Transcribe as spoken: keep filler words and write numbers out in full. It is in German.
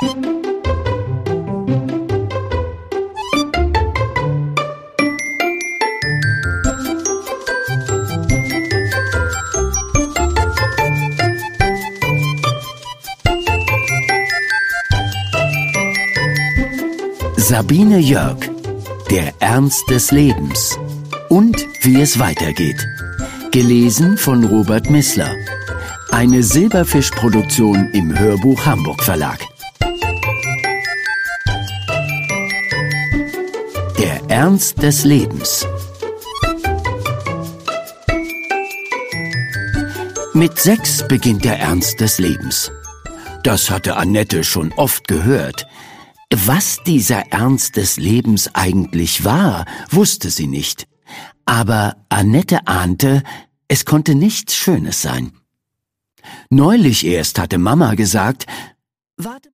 Sabine Jörg, der Ernst des Lebens und wie es weitergeht. Gelesen von Robert Missler. Eine Silberfisch-Produktion im Hörbuch Hamburg Verlag. Der Ernst des Lebens. Mit sechs beginnt der Ernst des Lebens. Das hatte Annette schon oft gehört. Was dieser Ernst des Lebens eigentlich war, wusste sie nicht. Aber Annette ahnte, es konnte nichts Schönes sein. Neulich erst hatte Mama gesagt, »Warte